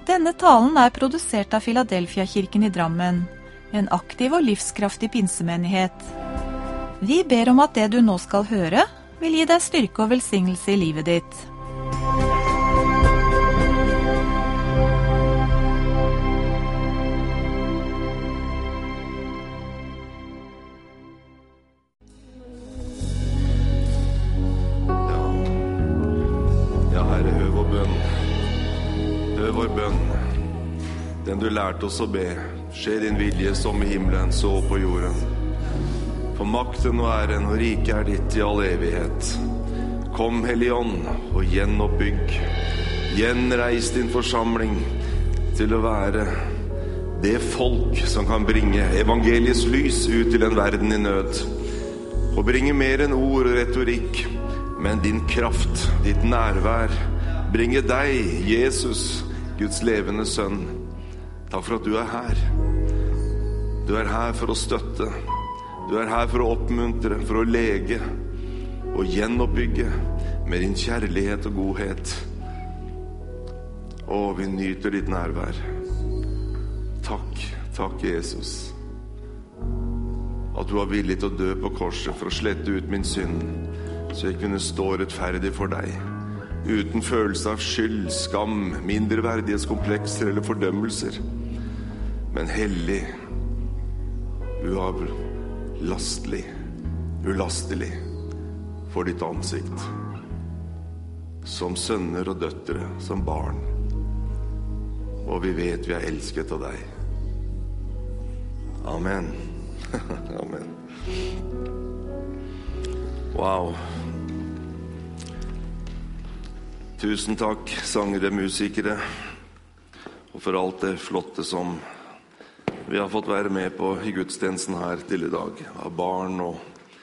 Denne talen produsert av Philadelphia-kirken i Drammen, en aktiv og livskraftig pinsemenighet. Vi ber om at det du nå skal høre, vil gi deg styrke og velsignelse i livet ditt. Den du lærte oss å be, skje din vilje som i himmelen, så på jorden. For makten og æren og rike ditt i all evighet. Kom, Hellige Ånd, og gjenoppbygg. Gjenreis din forsamling til å være det folk som kan bringe evangeliets lys ut til en verden i nød. Og bringe mer enn ord og retorikk, men din kraft, ditt nærvær, bringe deg, Jesus, Guds levende sønn. Takk for at du her. Du her for å støtte. Du her for å oppmuntre, for å lege og gjenoppbygge med din kjærlighet og godhet. Og vi nyter ditt nærvær. Takk, takk Jesus. At du var villig til å dø på korset for å slette ut min synd, så jeg kunne stå rettferdig for deg. Uten følelse av skyld, skam, mindreverdighetskomplekser eller fordømmelser. Men hellig, ulastelig for ditt ansikt. Som sønner og døtre, som barn. Og vi vet vi elsket av deg. Amen. Amen. Wow. Tusen takk, sangere, musikere, og for alt det flotte som vi har fått være med på i gudstjenesten her til i dag, av barn og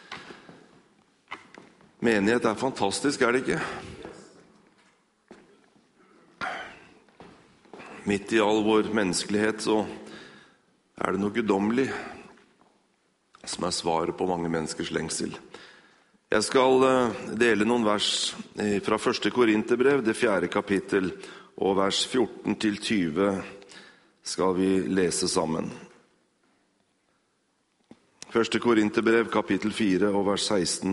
menighet. Fantastisk, det ikke? Midt i all vår menneskelighet så det noe guddommelig som svaret på mange menneskers lengsel. Jeg skal dele noen vers fra 1. Korinterbrev, det 4. kapittel, og vers 14-20 skal vi lese sammen. 1. Korinterbrev, kapittel 4, og vers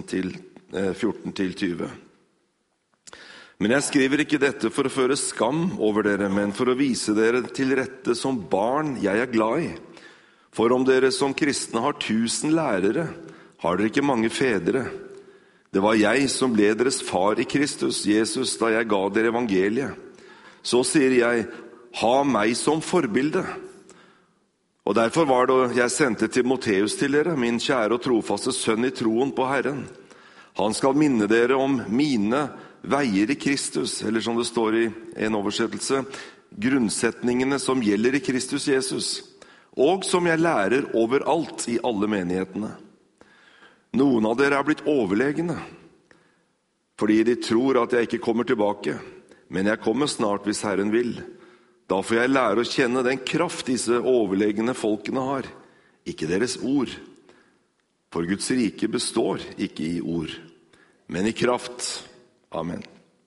14-20. Men jeg skriver ikke dette for å føre skam over dere, men for å vise dere til rette som barn jeg glad i. For om dere som kristne har 1000 lærere, har dere ikke mange fedre. Det var jeg som ble deres far i Kristus, Jesus, da jeg ga dere evangeliet. Så sier jeg, ha meg som forbilde. Og derfor var det jeg sendte Timoteus til dere, min kjære og trofaste sønn i troen på Herren. Han skal minne dere om mine veier i Kristus, eller som det står i en oversettelse, grunnsetningene som gjelder i Kristus Jesus, og som jeg lærer overalt i alle menighetene. Noen av dere blitt overlegne, fordi de tror at jeg ikke kommer tilbake, men jeg kommer snart hvis Herren vil. Da får jeg lære å kjenne den kraft disse overlegne folkene har, ikke deres ord. For Guds rike består ikke i ord, men i kraft. Amen.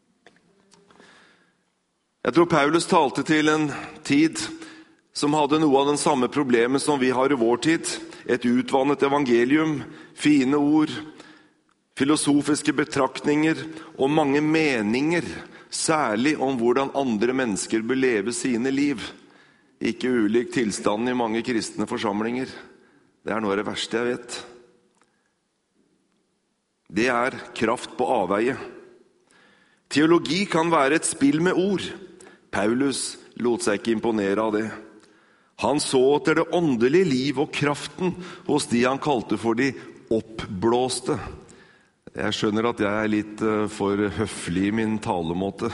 Jeg tror Paulus talte til en tid som hadde noe av den samme problemet som vi har i vår tid. Et utvannet evangelium, fine ord, filosofiske betraktninger og mange meninger, særlig om hvordan andre mennesker bør leve sine liv. Ikke ulik tilstanden i mange kristne forsamlinger. Det noe av det verste jeg vet. Det kraft på avveie. Teologi kan være et spill med ord. Paulus lot seg ikke imponere av det. Han så etter det åndelige liv og kraften hos de han kalte for de oppblåste. Jeg skjønner at jeg litt for høflig i min talemåte.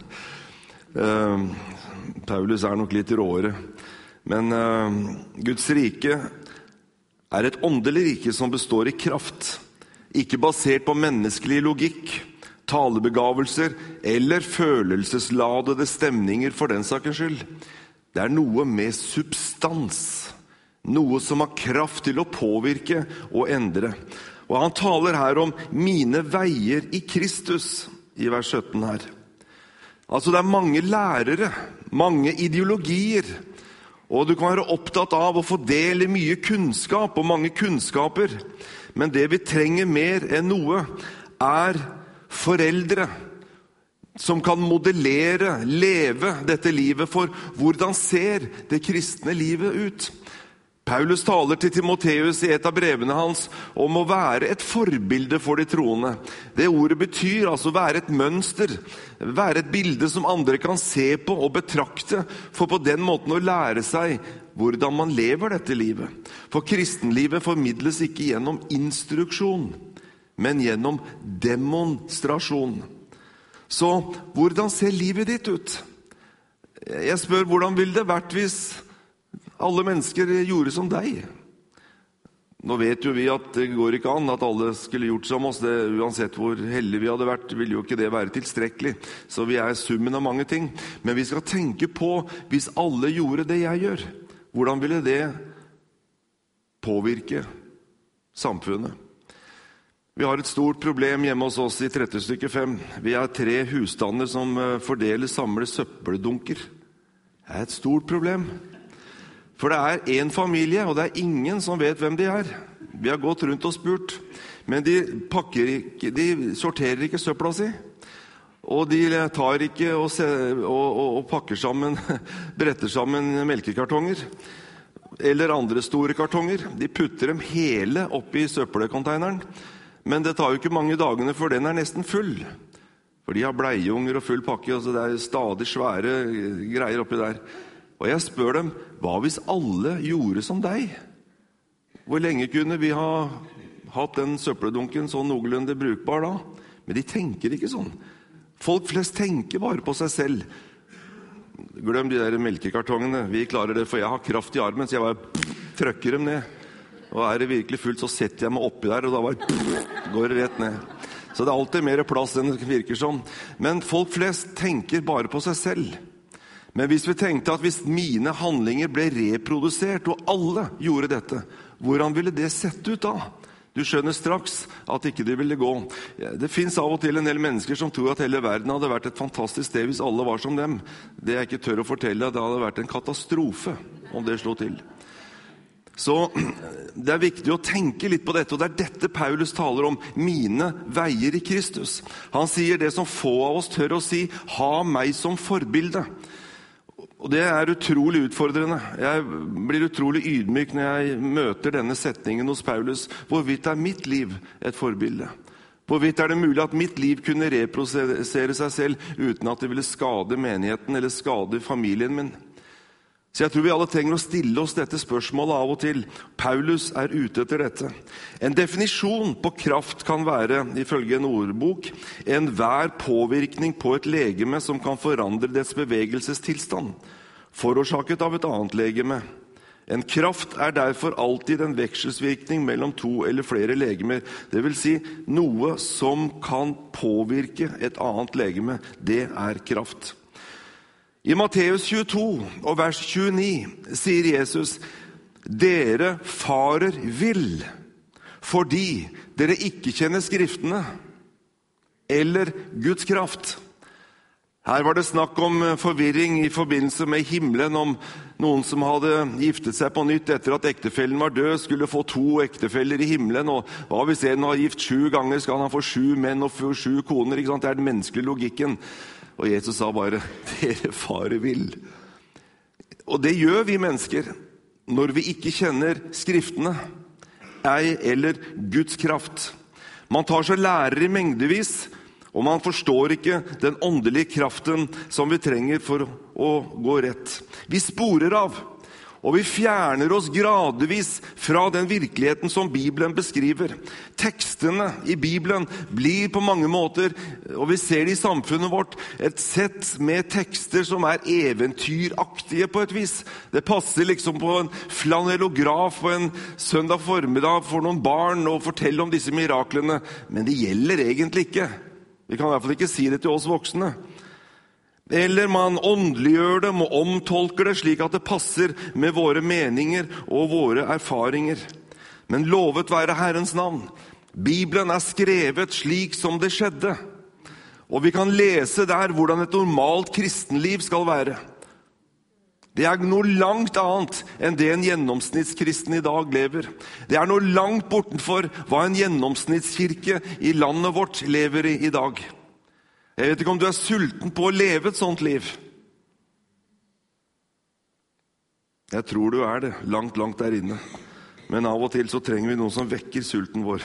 Paulus nok litt råere. Men Guds rike et åndelig rike som består i kraft. Ikke basert på menneskelig logikk, talebegavelser eller følelsesladede stemninger for den sakens skyld. Det noe med substans. Noe som har kraft til å påvirke og endre. Og han taler her om mine veier i Kristus, i vers 17 her. Altså det mange lærere, mange ideologier, og du kan være opptatt av å få del i mye kunnskap og mange kunnskaper. Men det vi trenger mer enn noe foreldre som kan modellere, leve dette livet. For hvordan ser det kristne livet ut? Paulus taler til Timotheus i et av brevene hans om å være et forbilde for de troende. Det ordet betyr altså være et mønster, være et bilde som andre kan se på og betrakte, for på den måten å lære seg hvordan man lever dette livet. For kristenlivet formidles ikke gjennom instruksjon, men gjennom demonstrasjon. Så hvordan ser livet ditt ut? Jeg spør, hvordan ville det vært hvis alle mennesker gjorde som deg? Nå vet jo vi at det går ikke an at alle skulle gjort som oss. Uansett hvor heldige vi hadde vært, ville jo ikke det være tilstrekkelig. Så vi summen av mange ting. Men vi skal tenke på, hvis alle gjorde det jeg gjør, hvordan ville det påvirke samfunnet? Vi har et stort problem hjemme hos oss i 30 stykke 5. Vi 3 husstander som fordeler samle søppeldunker. Det et stort problem. For det en familie, og det ingen som vet hvem de Vi har gått rundt og spurt, men de sorterer ikke søpla si. Og de tar ikke og pakker sammen, bretter sammen melkekartonger, eller andre store kartonger. De putter dem hele oppi søppelkonteineren, men det tar jo ikke mange dagene før den nesten full. For de har bleieunger og full pakke, og så det stadig svære greier oppi der. Og jeg spør dem, hva hvis alle gjorde som deg? Hvor lenge kunne vi ha hatt den søppeldunken sånn noenlunde brukbar da? Men de tenker ikke sånn. Folk flest tenker bare på seg selv. Glem de der melkekartongene. Vi klarer det, for jeg har kraft i armen, så jeg bare trykker dem ned. Og det virkelig fullt, så setter jeg meg oppi der, og da bare går det rett ned. Så det alltid mer plass enn det virker som. Men folk flest tenker bare på seg selv. Men hvis vi tenkte at hvis mine handlinger ble reprodusert, og alle gjorde dette, hvordan ville det sett ut da? Du skjønner straks at ikke det ville gå. Det finnes av og til en del mennesker som tror at hele verden hadde vært et fantastisk sted hvis alle var som dem. Det jeg ikke tør å fortelle, det hadde vært en katastrofe om det slo til. Så det viktig å tenke litt på dette, og det dette Paulus taler om, mine veier i Kristus. Han sier det som få av oss tør å si, ha meg som forbilde. Og det utrolig utfordrende. Jeg blir utrolig ydmyk når jeg møter denne setningen hos Paulus. Hvorvidt mitt liv et forbilde? Hvorvidt det mulig at mitt liv kunne reprodusere seg selv uten at det ville skade menigheten eller skade familien min? Så jeg tror vi alle trenger å stille oss dette spørsmålet av og til. Paulus ute etter dette. En definisjon på kraft kan være, ifølge en ordbok, enhver påvirkning på et legeme som kan forandre dets bevegelsestilstand, forårsaket av et annet legeme. En kraft derfor alltid en vekselsvirkning mellom 2 eller flere legemer. Det vil si, noe som kan påvirke et annet legeme, det kraft. I Matteus 22 og vers 29 sier Jesus, dere farer vill, fordi dere ikke kjenner skriftene eller Guds kraft. Her var det snakk om forvirring i forbindelse med himmelen, om noen som hadde giftet seg på nytt etter at ektefellen var død, skulle få 2 ektefeller i himmelen, og hva hvis en har gift 7 ganger, skal han få 7 menn og 7 koner, ikke sant? Det den menneskelige logikken. Og Jesus sa bare, dere farer vill. Og det gjør vi mennesker når vi ikke kjenner skriftene, eller Guds kraft. Man tar seg lærer i mengdevis, og man forstår ikke den åndelige kraften som vi trenger for å gå rett. Vi sporer av, og vi fjerner oss gradvis fra den virkeligheten som Bibelen beskriver. Tekstene i Bibelen blir på mange måter, og vi ser det i samfunnet vårt, et sett med tekster som eventyraktige på et vis. Det passer liksom på en flanellograf på en søndag formiddag for noen barn å fortelle om disse miraklene, men det gjelder egentlig ikke. Vi kan i hvert fall ikke si det til oss voksne. Eller man åndeliggjør dem og omtolker det slik at det passer med våre meninger og våre erfaringer. Men lovet være Herrens navn. Bibelen skrevet slik som det skjedde. Og vi kan lese der hvordan et normalt kristenliv skal være. Det er noe langt annet enn det en gjennomsnittskristen i dag lever. Det er noe langt bortenfor hva en gjennomsnittskirke i landet vårt lever i dag. Jeg vet ikke om du er sulten på å leve et sånt liv. Jeg tror du er det, langt der inne. Men av og til så trenger vi noen som vekker sulten vår.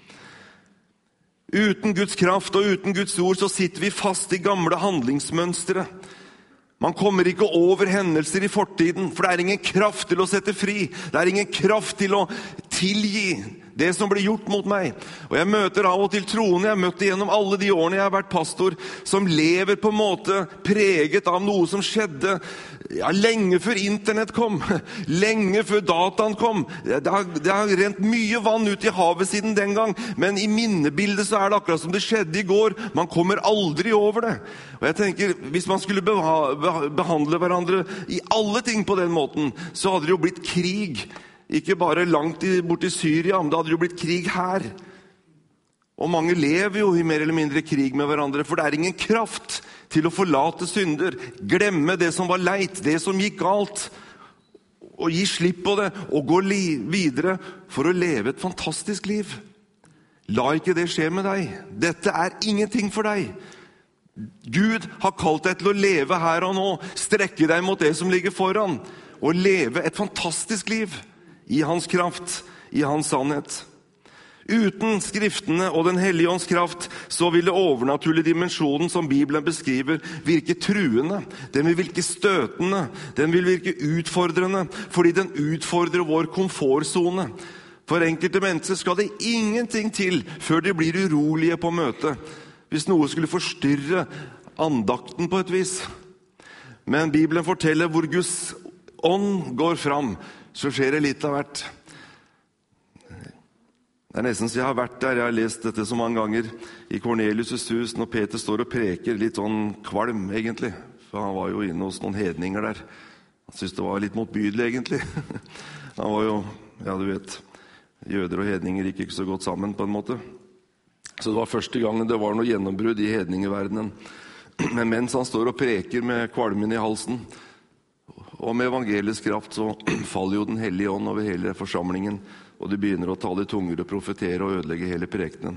Uten Guds kraft og uten Guds ord så sitter vi fast i gamle handlingsmønstre. Man kommer ikke over hendelser i fortiden, for det er ingen kraft til å sette fri. Det er ingen kraft til å tilgi det som blir gjort mot meg. Og jeg møter av og til troende, jeg har møtt det gjennom alle de årene jeg har vært pastor, som lever på en måte preget av noe som skjedde lenge før internett kom, lenge før dataen kom. Det har rent mye vann ut i havet siden den gang, men i minnebildet så er det akkurat som det skjedde i går. Man kommer aldri over det. Og jeg tenker, hvis man skulle behandle hverandre i alle ting på den måten, så hadde det jo blitt krig. Ikke bare langt bort i Syria, men det hadde jo blitt krig her. Og mange lever jo i mer eller mindre krig med hverandre, for det er ingen kraft til å forlate synder, glemme det som var leit, det som gikk galt, og gi slipp på det, og gå videre for å leve et fantastisk liv. La ikke det skje med deg. Dette er ingenting for deg. Gud har kalt deg til å leve her og nå, strekke deg mot det som ligger foran, og leve et fantastisk liv i hans kraft, i hans sannhet. Uten skriftene og den hellige ånds kraft, så vil det overnaturlige dimensjonen som Bibelen beskriver, virke truende. Den vil virke støtende. Den vil virke utfordrende, fordi den utfordrer vår komfortzone. For enkelte mennesker skal det ingenting til før de blir urolige på møtet, hvis noe skulle forstyrre andakten på et vis. Men Bibelen forteller hvor Guds ånd går fram, så skjer det litt av hvert. Det er nesten så jeg har vært der. Jeg har lest dette så mange ganger i Kornelius' hus, når Peter står og preker, litt sånn kvalm egentlig. For han var jo inne hos noen hedninger der. Han syntes det var litt motbydelig egentlig. Han var jo, ja du vet, jøder og hedninger gikk ikke så godt sammen på en måte. Så det var første gangen det var noe gjennombrudd i hedningeverdenen. Men mens han står og preker med kvalmen i halsen, og med evangelisk kraft, så faller jo den hellige ånd over hele forsamlingen, og de begynner å tale i tunger og profetere og ødelegge hele prekenen.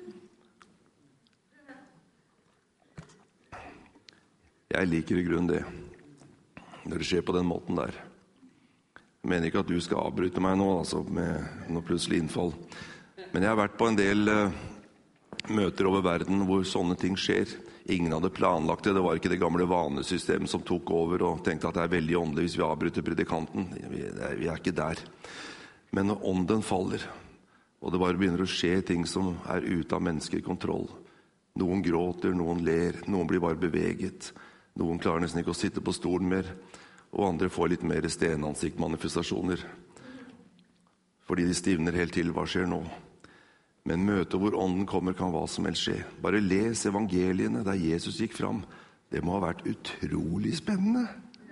Jeg liker i grunnen det, når det skjer på den måten der. Jeg mener ikke at du skal avbryte meg nå, altså, med noe plutselig innfall. Men jeg har vært på en del møter over verden hvor sånne ting skjer. Ingen hadde planlagt det. Det var ikke det gamle vanesystemet som tok over og tenkte at det er veldig åndelig hvis vi avbryter predikanten. Vi er ikke der. Men når ånden faller, og det bare begynner å skje ting som er ute av menneskelig kontroll. Noen gråter, noen ler, noen blir bare beveget. Noen klarer nesten ikke å sitte på stolen mer, og andre får litt mer stenansiktmanifestasjoner. Fordi de stivner helt til. Hva skjer nå? Men møtet hvor ånden kommer kan hva som helst skje. Bare les evangeliene der Jesus gikk fram. Det må ha vært utrolig spennende.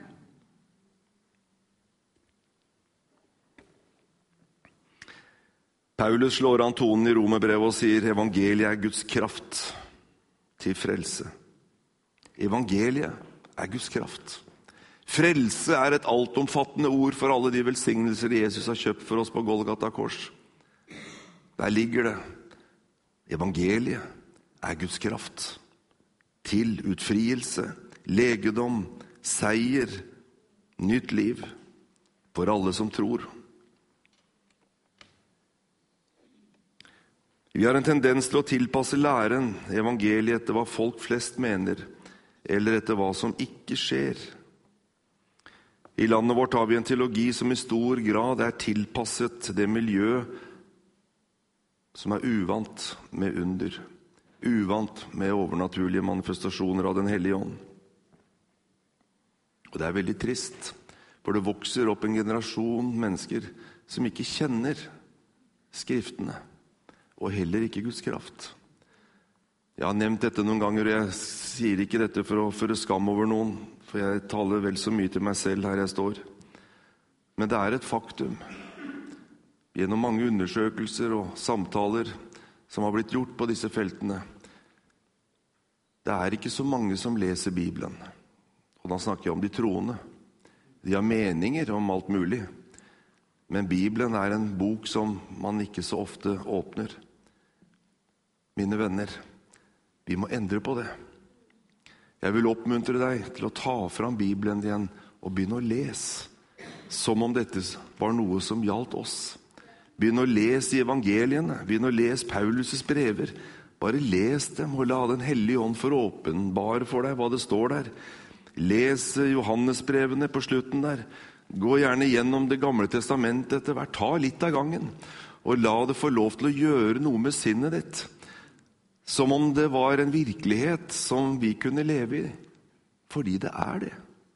Paulus slår an tonen i Romerbrevet og sier evangeliet er Guds kraft til frelse. Evangeliet er Guds kraft. Frelse er et altomfattende ord for alle de velsignelser Jesus har kjøpt for oss på Golgata kors. Der ligger det. Evangeliet er Guds kraft til utfrielse, legedom, seier, nytt liv for alle som tror. Vi har en tendens til å tilpasse læren, evangeliet, etter hva folk flest mener, eller etter hva som ikke skjer. I landet vårt har vi en teologi som i stor grad er tilpasset det miljøet som er uvant med under, uvant med overnaturlige manifestasjoner av den hellige ånd. Og det er veldig trist, for det vokser opp en generasjon mennesker som ikke kjenner skriftene, og heller ikke Guds kraft. Jeg har nevnt dette noen ganger, og jeg sier ikke dette for å føre skam over noen, for jeg taler vel så mye til meg selv her jeg står. Men det er et faktum. Gjennom mange undersøkelser og samtaler som har blitt gjort på disse feltene. Det er ikke så mange som leser Bibelen. Og da snakker jeg om de troende. De har meninger om alt mulig. Men Bibelen en bok som man ikke så ofte åpner. Mine venner, vi må endre på det. Jeg vil oppmuntre deg til å ta fram Bibelen igjen og begynne å lese, som om dette var noe som gjaldt oss. Begynne å lese i evangeliene, begynne å lese Paulus' brever. Bare les dem og la den hellige ånd for åpenbare for deg hva det står der. Les Johannesbrevene på slutten der. Gå gjerne gjennom det gamle testamentet etter hvert. Ta litt av gangen, og la det få lov til å gjøre noe med sinnet ditt. Som om det var en virkelighet som vi kunne leve i. Fordi det det.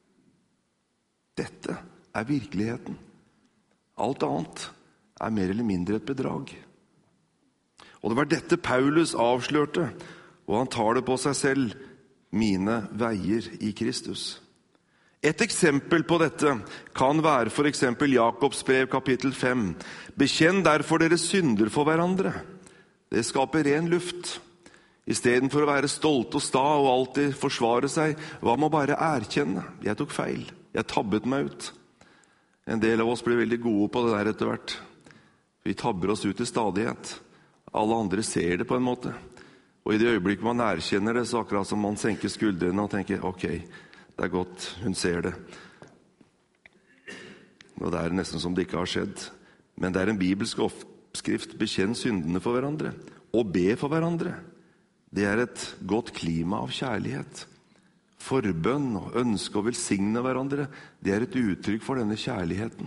Dette virkeligheten. Alt annet mer eller mindre et bedrag. Og det var dette Paulus avslørte, og han tar det på seg selv. Mine veier i Kristus. Et eksempel på dette kan være for eksempel Jakobs brev kapittel 5. Bekjenn derfor deres synder for hverandre. Det skaper ren luft. I stedet for å være stolt og sta og alltid forsvare seg, hva med å bare erkjenne? Jeg tok feil. Jeg tabbet meg ut. En del av oss blir veldig gode på det der etter hvert. Vi tabber oss ut i stadighet. Alle andre ser det på en måte. Og i det øyeblikket man erkjenner det, så akkurat som man senker skuldrene og tenker, ok, det godt, hun ser det. Og det nesten som det ikke har skjedd. Men det en bibelsk oppskrift, bekjenn syndene for hverandre, og be for hverandre. Det et godt klima av kjærlighet. Forbønn og ønske å velsigne hverandre, det et uttrykk for denne kjærligheten.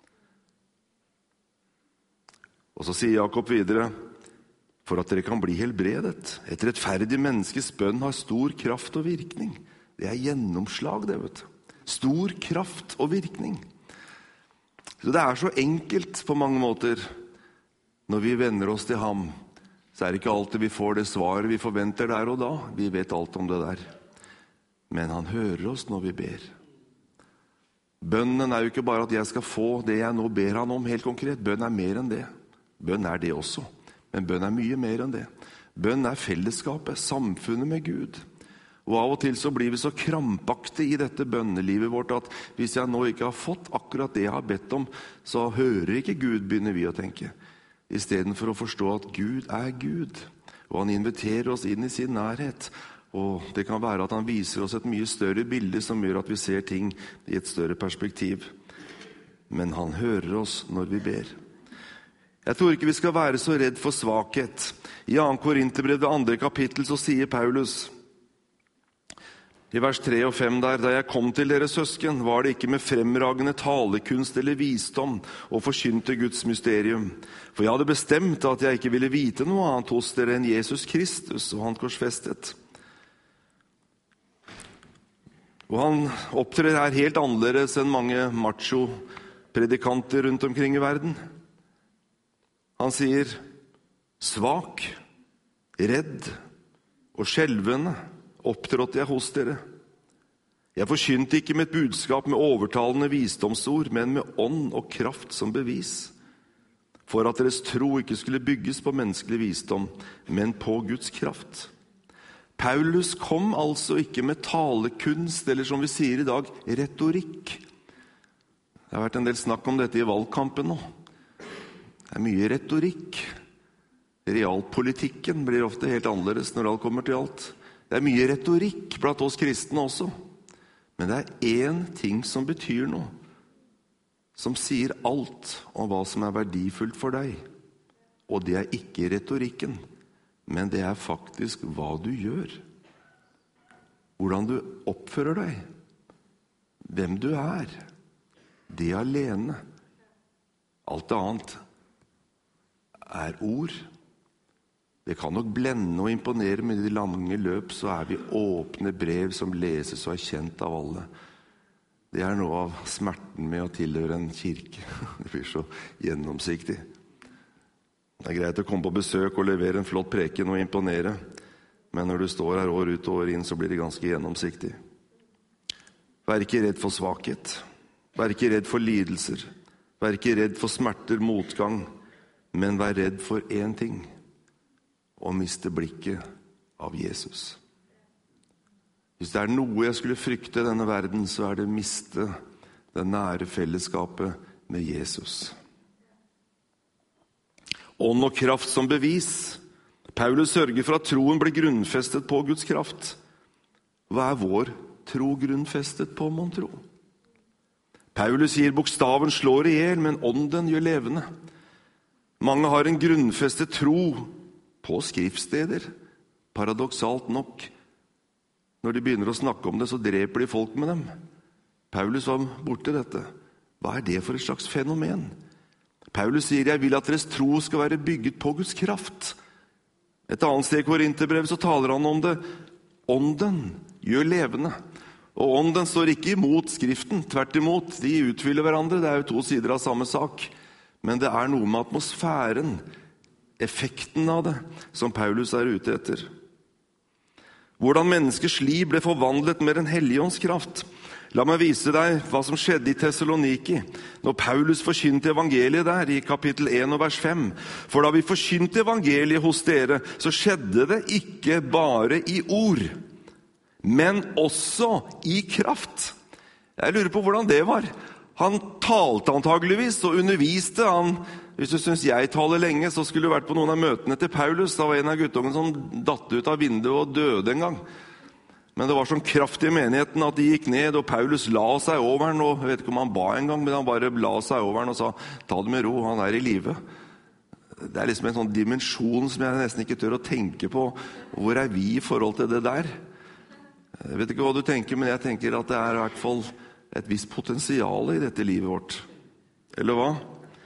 Og så sier Jakob videre, for at dere kan bli helbredet. Et rettferdig menneskes bønn har stor kraft og virkning. Det gjennomslag, det, vet du. Stor kraft og virkning. Så det så enkelt på mange måter. Når vi vender oss til ham, så det ikke alltid vi får det svaret vi forventer der og da. Vi vet alt om det der. Men han hører oss når vi ber. Bønnen jo ikke bare at jeg skal få det jeg nå ber han om helt konkret. Bønn mer enn det. Bønn det også. Men bønn mye mer enn det. Bønn fellesskapet, samfunnet med Gud. Og av og til så blir vi så krampaktige i dette bønnelivet vårt at hvis jeg nå ikke har fått akkurat det jeg har bedt om, så hører ikke Gud, begynner vi å tenke. I stedet for å forstå at Gud Gud, og han inviterer oss inn i sin nærhet. Og det kan være at han viser oss et mye større bilde som gjør at vi ser ting i et større perspektiv. Men han hører oss når vi ber. Jeg tror ikke vi skal være så redd for svakhet. I 2. Korinterbrev, det 2. kapittel, så sier Paulus, i vers 3 og 5 der, da jeg kom til dere søsken, var det ikke med fremragende talekunst eller visdom og forkynte Guds mysterium. For jeg hadde bestemt at jeg ikke ville vite noe annet hos dere enn Jesus Kristus og han korsfestet. Og han opptrer her helt annerledes enn mange macho-predikanter rundt omkring i verden. Han sier, svak, redd og skjelvende opptrådte jeg hos dere. Jeg forkynte ikke med et budskap med overtalende visdomsord, men med ånd og kraft som bevis, for at deres tro ikke skulle bygges på menneskelig visdom, men på Guds kraft. Paulus kom altså ikke med talekunst, eller som vi sier i dag, retorikk. Det har vært en del snakk om dette i valgkampen nå. Det mye retorikk. Realpolitikken blir ofte helt annerledes når alt kommer til alt. Det mye retorikk blant oss kristne også. Men det én ting som betyr noe, som sier alt om hva som verdifullt for deg. Og det ikke retorikken, men det faktisk hva du gjør. Hvordan du oppfører deg. Hvem du Det alene. Alt annet ord. Det kan nok blende og imponere, men i det lange løp så vi åpne brev som leses og kjent av alle. Det noe av smerten med å tilhøre en kirke. Det blir så gjennomsiktig. Det greit å komme på besøk og levere en flott preken og imponere, men når du står her år ut og år inn, så blir det ganske gjennomsiktig. Vær ikke redd for svakhet. Vær ikke redd for lidelser. Vær ikke redd for smerter, motgang, men vær redd for én ting: å miste blikket av Jesus. Hvis det noe jeg skulle frykte i denne verden, så det miste det nære fellesskapet med Jesus. Ånd og kraft som bevis. Paulus sørger for at troen blir grunnfestet på Guds kraft. Hva vår tro grunnfestet på, mon tro? Paulus sier bokstaven slår ihjel, men ånden gjør levende. Mange har en grunnfestet tro på skriftsteder. Paradoksalt nok, når de begynner å snakke om det, så dreper de folk med dem. Paulus var borte dette. Hva det for et slags fenomen? Paulus sier, jeg vil at deres tro skal være bygget på Guds kraft. Et annet sted i Korinterbrevet så taler han om det. Ånden gjør levende. Og ånden står ikke imot skriften, tvert imot. De utfyller hverandre, det jo to sider av samme sak. Men det noe med atmosfæren, effekten av det, som Paulus ute etter. Hvordan menneskers liv ble forvandlet med den hellige ånds kraft. La meg vise deg hva som skjedde i Thessaloniki, når Paulus forkynte evangeliet der i kapittel 1 og vers 5. For da vi forkynte evangeliet hos dere, så skjedde det ikke bare i ord, men også i kraft. Jeg lurer på hvordan det var. Han talte antageligvis og underviste. Hvis du synes jeg taler lenge, så skulle du vært på noen av møtene til Paulus. Da var en av guttungen som datt ut av vinduet og døde en gang. Men det var sånn kraft i menigheten at de gikk ned, og Paulus la seg over den, og jeg vet ikke om han ba en gang, men han bare la seg over den og sa, ta det med ro, han i live. Det liksom en sånn dimensjon som jeg nesten ikke tør å tenke på. Hvor vi i forhold til det der? Jeg vet ikke hva du tenker, men jeg tenker at det i hvert fall et visst potensial i dette livet vårt. Eller hva?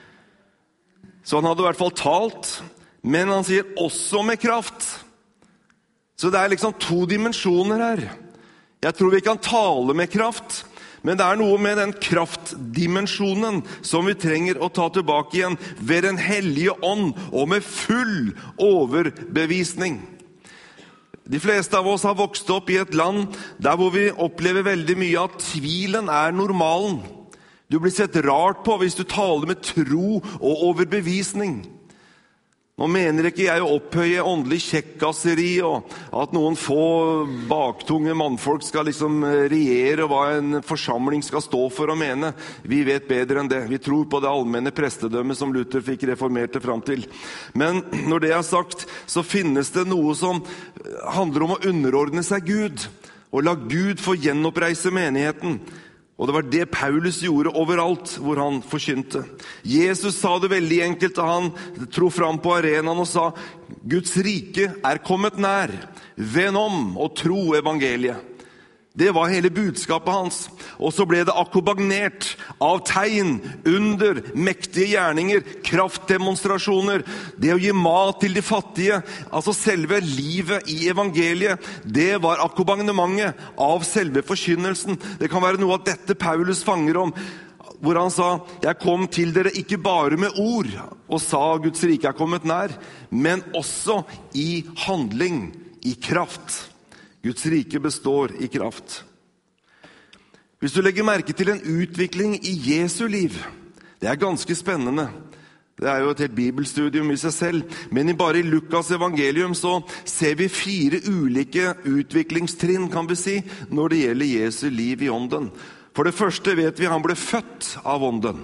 Så han hadde i hvert fall talt, men han sier også med kraft. Så det liksom to dimensjoner her. Jeg tror vi kan tale med kraft, men det noe med den kraftdimensjonen som vi trenger å ta tilbake igjen ved den hellige ånd og med full overbevisning. De fleste av oss har vokst opp i et land der hvor vi opplever veldig mye at tvilen normalen. Du blir sett rart på hvis du taler med tro og overbevisning. Nå mener ikke jeg å opphøye åndelig kjekkasseri og at noen få baktunge mannfolk skal liksom regjere hva en forsamling skal stå for og mene. Vi vet bedre enn det. Vi tror på det allmenne prestedømmet som Luther fikk reformerte fram til. Men når det sagt, så finnes det noe som handler om å underordne seg Gud og la Gud få gjenoppreise menigheten. Og det var det Paulus gjorde overalt hvor han forkynte. Jesus sa det veldig enkelt da han tro fram på arenaen og sa Guds rike kommet nær. Vend om og tro evangeliet. Det var hele budskapet hans. Og så ble det akkompagnert av tegn, under, mektige gjerninger, kraftdemonstrasjoner. Det å gi mat til de fattige, altså selve livet i evangeliet, det var akkompagnementet av selve forkynnelsen. Det kan være noe av dette Paulus fanger om, hvor han sa, jeg kom til dere ikke bare med ord, og sa Guds rike kommet nær, men også i handling, i kraft. Guds rike består i kraft. Hvis du legger merke til en utvikling i Jesu liv, det ganske spennende. Det jo et helt bibelstudium i seg selv, men bare i Lukas evangelium så ser vi 4 ulike utviklingstrinn, kan vi si, når det gjelder Jesu liv i ånden. For det første vet vi han ble født av ånden.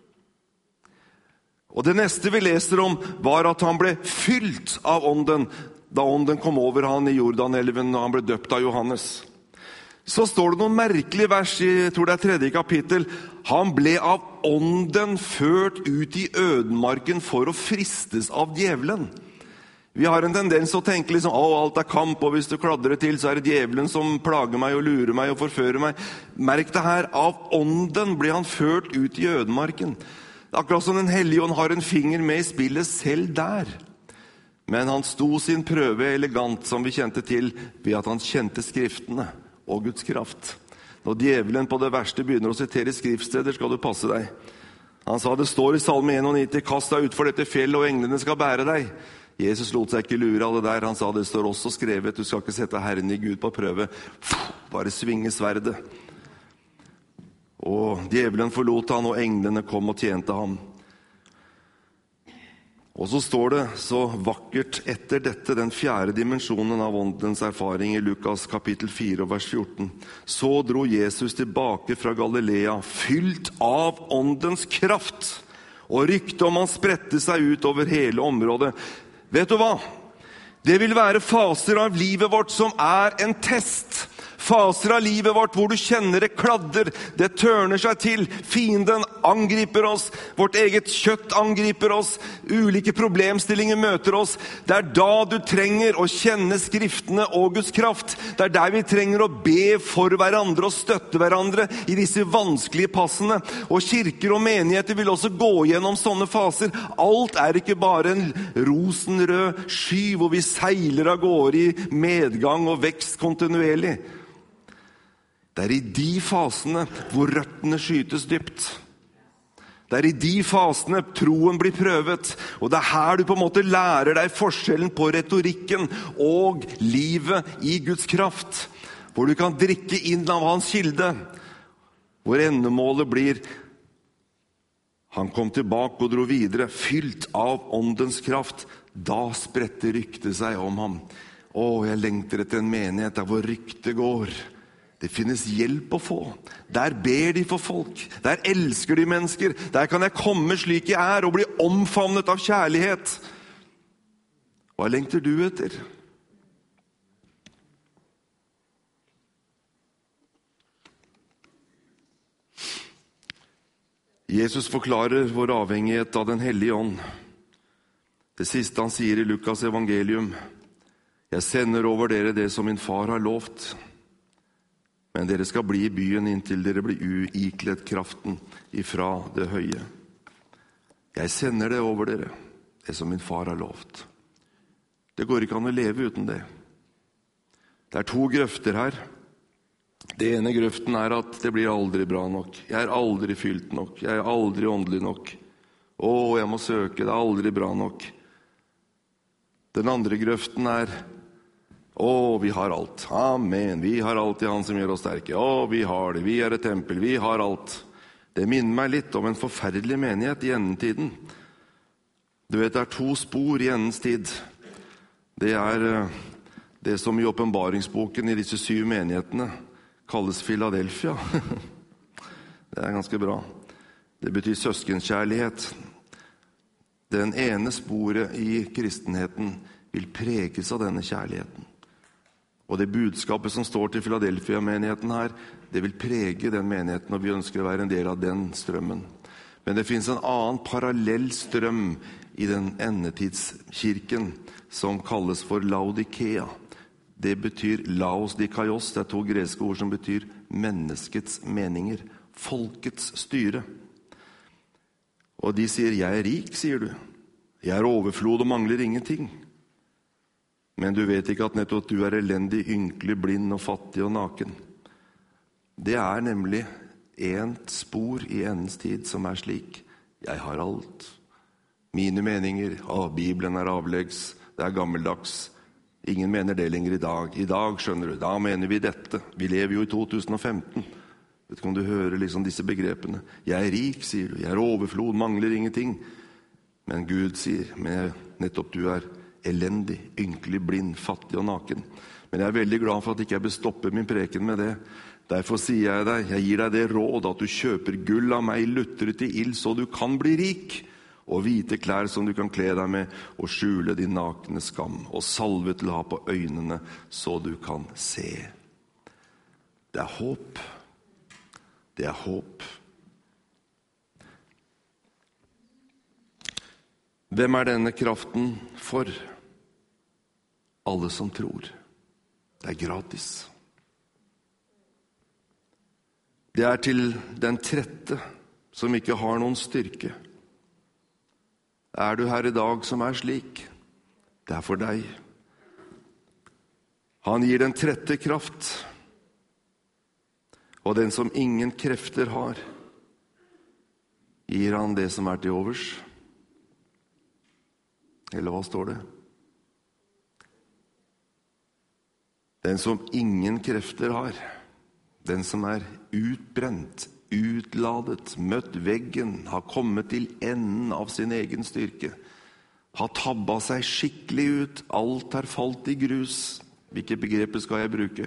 Og det neste vi leser om var at han ble fylt av ånden, da ånden kom over han i Jordanelven og han ble døpt av Johannes. Så står det noen merkelige vers i, jeg tror det 3. kapittel. Han ble av ånden ført ut i ødemarken for å fristes av djevelen. Vi har en tendens å tenke liksom, alt kamp, og hvis du kladrer til, så det djevelen som plager meg og lurer meg og forfører meg. Merk det her, av ånden ble han ført ut i ødemarken. Det akkurat som den hellige ånd har en finger med i spillet selv der. Men han sto sin prøve elegant, som vi kjente til, ved at han kjente skriftene og Guds kraft. Når djevelen på det verste begynner å sitere skriftsteder, skal du passe deg. Han sa, det står i Salme 91, kast deg ut for dette fjellet, og englene skal bære deg. Jesus lot seg ikke lure av det der. Han sa, det står også skrevet, du skal ikke sette Herren i Gud på prøve. Bare svinge sverdet. Og djevelen forlot han, og englene kom og tjente ham. Og så står det så vakkert etter dette, den 4. dimensjonen av åndens erfaring i Lukas kapittel 4 vers 14. Så dro Jesus tilbake fra Galilea, fylt av åndens kraft, og ryktet om han spredte seg ut over hele området. Vet du hva? Det vil være faser av livet vårt som er en test. Faser av livet vårt hvor du kjenner det kladder, det tørner seg til, fienden angriper oss, vårt eget kjøtt angriper oss, ulike problemstillinger møter oss. Det er da du trenger å kjenne skriftene og Guds kraft. Det er der vi trenger å be for hverandre og støtte hverandre i disse vanskelige passene. Og kirker og menigheter vil også gå gjennom sånne faser. Alt er ikke bare en rosenrød sky hvor vi seiler av gårde i medgang og vekst kontinuerlig. Det er i de fasene hvor røttene skytes dypt. Det er i de fasene troen blir prøvet. Og det er her du på en måte lærer deg forskjellen på retorikken og livet i Guds kraft. Hvor du kan drikke inn av hans kilde. Hvor endemålet blir: han kom tilbake og dro videre, fylt av åndens kraft. Da spredte ryktet seg om ham. Jeg lengter etter en menighet der hvor ryktet går. Det finnes hjelp å få. Der ber de for folk. Der elsker de mennesker. Der kan jeg komme slik jeg er og bli omfavnet av kjærlighet. Hva lengter du etter? Jesus forklarer vår avhengighet av den hellige ånd. Det siste han sier i Lukas evangelium: jeg sender over dere det som min far har lovt. Men dere skal bli i byen inntil dere blir ikledd kraften ifra det høye. Jeg sender det over dere, det som min far har lovt. Det går ikke an å leve uten det. Det er 2 grøfter her. Det ene grøften er at det blir aldri bra nok. Jeg er aldri fylt nok. Jeg er aldri åndelig nok. Jeg må søke, det er aldri bra nok. Den andre grøften er: vi har alt. Amen. Vi har alt i han som gjør oss sterke. Vi har det. Vi er et tempel. Vi har alt. Det minner meg litt om en forferdelig menighet i endetiden. Du vet, det er 2 spor i endens tid. Det er det som i åpenbaringsboken i disse 7 menighetene kalles Philadelphia. Det er ganske bra. Det betyr søskenkjærlighet. Den ene sporet i kristenheten vil preges av denne kjærligheten. Og det budskapet som står til Philadelphia-menigheten her, det vil prege den menigheten, og vi ønsker å være en del av den strømmen. Men det finnes en annen parallell strøm i den endetidskirken som kalles for Laodikea. Det betyr Laos dikaios, det er 2 greske ord som betyr menneskets meninger, folkets styre. Og de sier: jeg er rik, sier du. Jeg er overflod og mangler ingenting. Men du vet ikke at nettopp du er elendig, ynkelig, blind og fattig og naken. Det er nemlig et spor i endens tid som er slik: jeg har alt. Mine meninger, Bibelen er avleggs, det er gammeldags. Ingen mener det lenger i dag. I dag, skjønner du, da mener vi dette. Vi lever jo i 2015. Vet ikke om du hører liksom disse begrepene. Jeg er rik, sier du. Jeg er overflod, mangler ingenting. Men Gud sier: men nettopp du er elendig, ynkelig, blind, fattig og naken. Men jeg er veldig glad for at ikke jeg bør stoppe min preken med det. Derfor sier jeg deg: jeg gir deg det råd at du kjøper gull av meg, lutret i ild, så du kan bli rik, og hvite klær som du kan kle deg med, og skjule din nakne skam, og salve til å ha på øynene, så du kan se. Det er håp. Det er håp. Hvem er denne kraften for? Alle som tror. Det er gratis. Det er til den trette som ikke har noen styrke. Er du her i dag som er slik? Det er for deg. Han gir den trette kraft, og den som ingen krefter har, gir han det som er til overs. Eller hva står det? Den som ingen krefter har, den som er utbrent, utladet, møtt veggen, har kommet til enden av sin egen styrke. har tabbet seg skikkelig ut, alt har falt i grus. Hvilke begreper skal jeg bruke?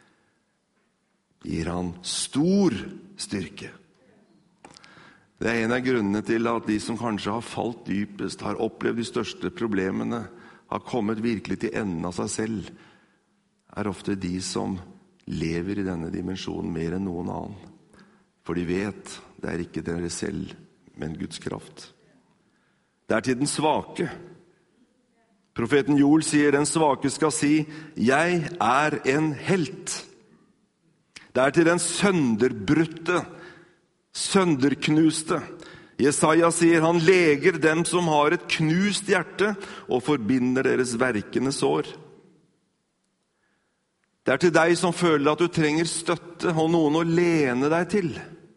Gir han stor styrke. Det er en av grunnene til at de som kanskje har falt dypest, har opplevd de største problemene, har kommet virkelig til enden av seg selv, er ofte de som lever i denne dimensjonen mer enn noen annen. For de vet, det er ikke dere selv, men Guds kraft. Det er til den svake. Profeten Joel sier, den svake skal si, jeg er en helt. Det er til den sønderbrutte, sønderknuste. Jesaja sier, han leger dem som har et knust hjerte og forbinder deres verkende sår. Det er til deg som føler at du trenger støtte og noen å lene deg til.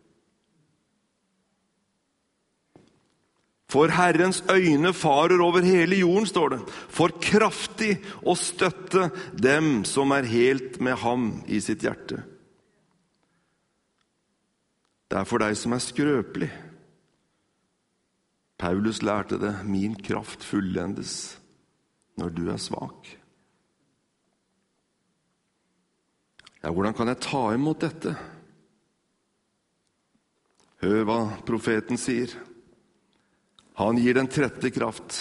For Herrens øyne farer over hele jorden, står det, for kraftig å støtte dem som er helt med ham i sitt hjerte. Det er for deg som er skrøpelig. Paulus lærte det, min kraft fullendes når du er svak. Ja, hvordan kan jeg ta imot dette? Hør hva profeten sier. Han gir den trette kraft.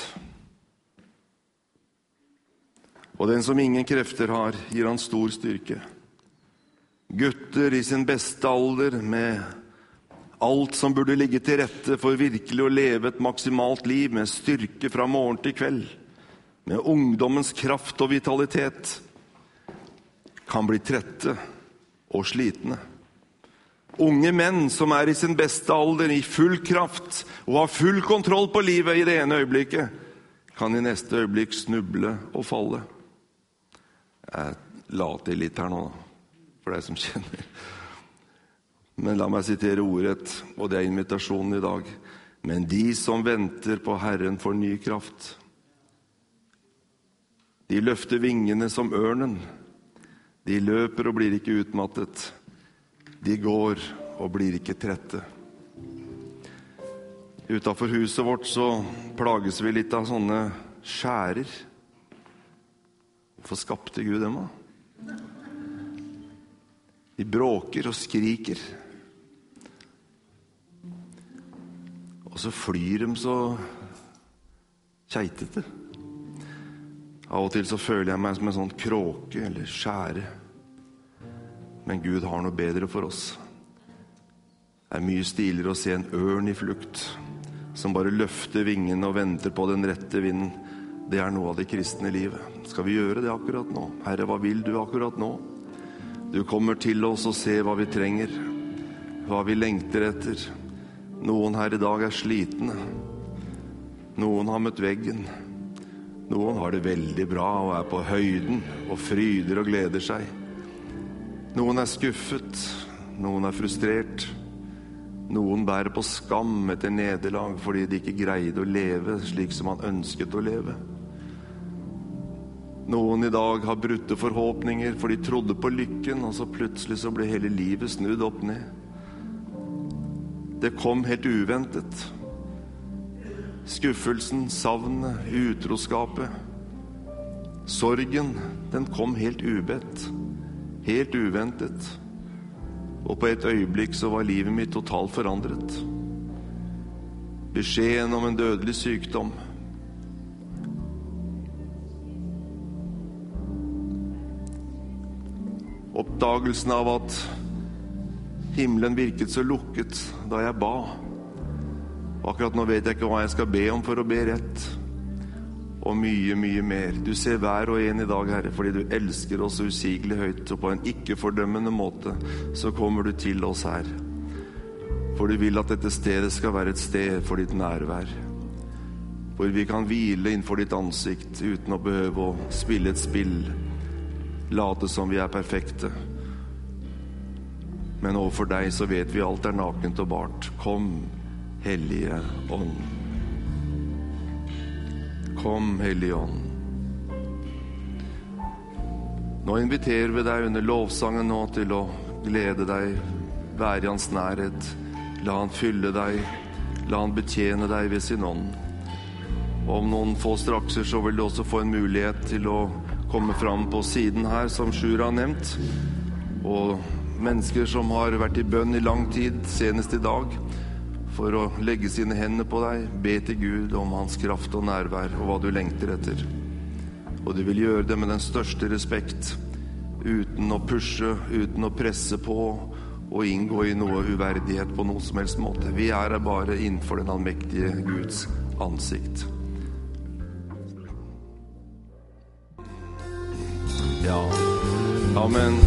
Og den som ingen krefter har, gir han stor styrke. Gutter i sin beste alder med alt som burde ligge til rette for virkelig å leve et maksimalt liv med styrke fra morgen til kveld, med ungdommens kraft og vitalitet, kan bli trette og slitne. Unge menn som er i sin beste alder, i full kraft og har full kontroll på livet i det ene øyeblikket, kan i neste øyeblikk snuble og falle. Jeg la til litt her nå, for deg som kjenner. Men la meg sitere ordrett, og det er invitasjonen i dag. Men de som venter på Herren får ny kraft. De løfter vingene som ørnen. De løper og blir ikke utmattet. De går og blir ikke trette. Utenfor huset vårt så plages vi litt av sånne skjærer. Hvorfor skapte Gud dem da? De bråker og skriker. Og så flyr de så keitete. Av og til så føler jeg meg som en sånn kråke eller skjære. Men Gud har noe bedre for oss. Det er mye stiligere å se en ørn i flukt, som bare løfter vingene og venter på den rette vinden. Det er noe av det kristne livet. Skal vi gjøre det akkurat nå? Herre, hva vil du akkurat nå? Du kommer til oss og ser hva vi trenger, hva vi lengter etter. Noen her i dag er slitne. Noen har møtt veggen. Noen har det veldig bra og er på høyden og fryder og gleder seg. Noen er skuffet, noen er frustrert. Noen bærer på skam etter nederlag fordi de ikke greide å leve slik som han ønsket å leve. Noen i dag har brutte forhåpninger for de trodde på lykken, og så plutselig så ble hele livet snudd opp ned. Det kom helt uventet. Skuffelsen, savnet, utroskapet. Sorgen, den kom helt ubedt. Helt uventet. Og på et øyeblikk så var livet mitt totalt forandret. Beskjeden om en dødelig sykdom. Oppdagelsen av at himmelen virket så lukket da jeg ba. Og akkurat nå vet jeg ikke hva jeg skal be om for å be rett. Og mye, mye mer. Du ser hver og en i dag, Herre, fordi du elsker oss usigelig høyt, og på en ikke-fordømmende måte så kommer du til oss her. For du vil at dette stedet skal være et sted for ditt nærvær. Hvor vi kan hvile innenfor ditt ansikt uten å behøve å spille et spill. Late som vi er perfekte. Men overfor deg så vet vi alt er nakent og bart. Kom, Hellige Ånd. Kom, Hellige Ånd. Nå inviterer vi deg under lovsangen nå til å glede deg, være i hans nærhet. La han fylle deg, la han betjene deg ved sin ånd. Om noen få strakser så vil du også få en mulighet til å komme fram på siden her, som Sjura har nevnt. Og mennesker som har vært i bønn i lang tid, senest i dag, for å legge sine hender på deg, be til Gud om hans kraft og nærvær og hva du lengter etter. Og du vil gjøre det med den største respekt, uten å pushe, uten å presse på og inngå i noe uverdighet på noen som helst måte. Vi er her bare innenfor den allmektige Guds ansikt. Ja, amen.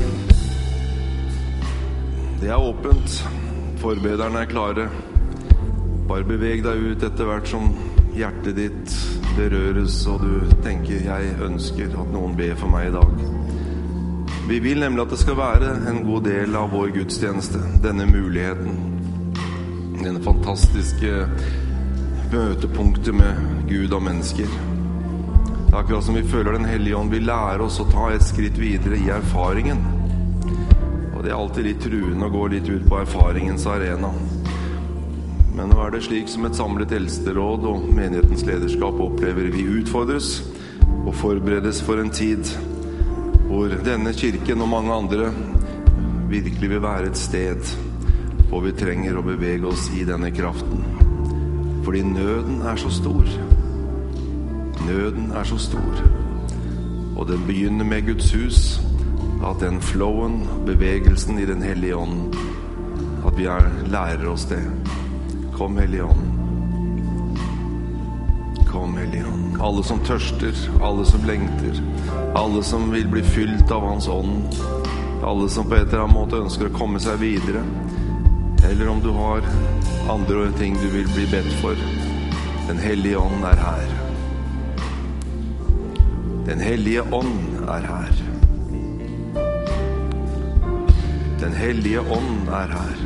Det er åpent. Forbederne er klare. Bare beveg deg ut etter hvert som hjertet ditt berøres, og du tenker, jeg ønsker at noen ber for meg i dag. Vi vil nemlig at det skal være en god del av vår gudstjeneste, denne muligheten, denne fantastiske møtepunktet med Gud og mennesker. Det er akkurat som vi føler Den Hellige Ånd vil lære oss å ta et skritt videre i erfaringen. Og det er alltid litt truende å gå litt ut på erfaringens arena. Men nå er det slik som et samlet eldsteråd og menighetens lederskap opplever. Vi utfordres og forberedes for en tid hvor denne kirken og mange andre virkelig vil være et sted hvor vi trenger å bevege oss i denne kraften. Fordi nøden er så stor. Nøden er så stor. Og den begynner med Guds hus, at den flowen, bevegelsen i Den Hellige Ånd, at vi lærer oss det. Kom, Hellige Ånd. Kom, Hellige Ånd. Alle som tørster, alle som lengter, alle som vil bli fylt av Hans ånd, alle som på et eller annet måte ønsker å komme seg videre, eller om du har andre ting du vil bli bedt for. Den Hellige Ånd er her. Den Hellige Ånd er her. Den Hellige Ånd er her.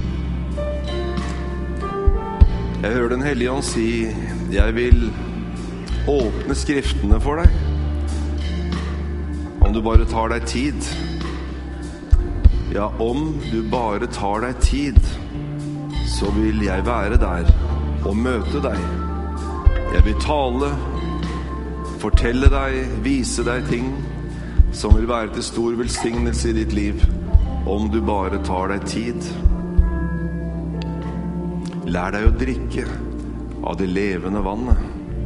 Jeg hører Den Hellige Ånd si, jeg vil åpne skriftene for deg. Om du bare tar deg tid. Ja, om du bare tar deg tid, så vil jeg være der og møte deg. Jeg vil tale, fortelle deg, vise deg ting som vil være til stor velsignelse i ditt liv, om du bare tar deg tid. Lær deg å drikke av det levende vannet.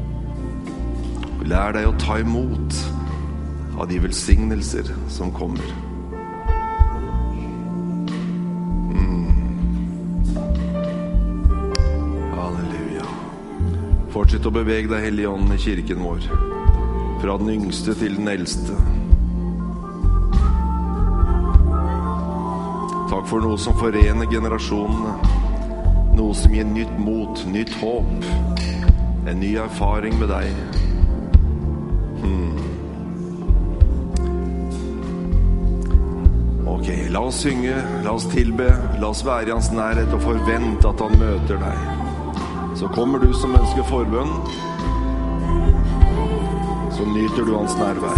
Lær deg å ta imot av de velsignelser som kommer. Halleluja. Fortsett å bevege deg, Hellige Ånd, i kirken vår. Fra den yngste til den eldste. Takk for noe som forener generasjonene. Noe som gir nytt mot, nytt håp. En ny erfaring med deg. Ok, la oss synge, la oss tilbe, la oss være i hans nærhet og forvente at han møter deg. Så kommer du som ønsker forbønn, så nyter du hans nærvær.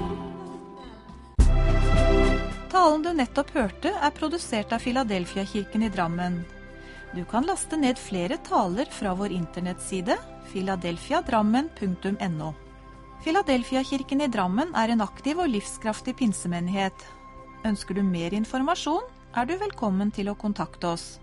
Talen du nettopp hørte er produsert av Filadelfia-kirken i Drammen. Du kan laste ned flere taler fra vår internettside filadelfiadrammen.no. Filadelfia-kirken i Drammen er en aktiv og livskraftig pinsemenighet. Ønsker du mer informasjon, er du velkommen til å kontakte oss.